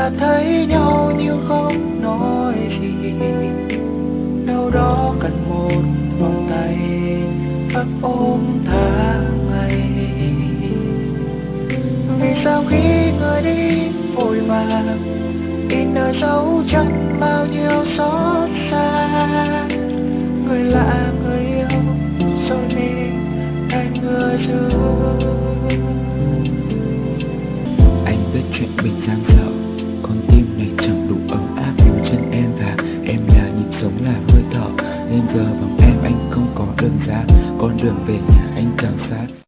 ta thấy nhau nhưng không nói gì, đâu đó cần một vòng tay ấp ôm tháng ngày. Vì sao khi người đi vội vàng in nơi dấu chân bao nhiêu xót xa, người lạ người yêu rồi mình thành người dưng. Anh biết chuyện bình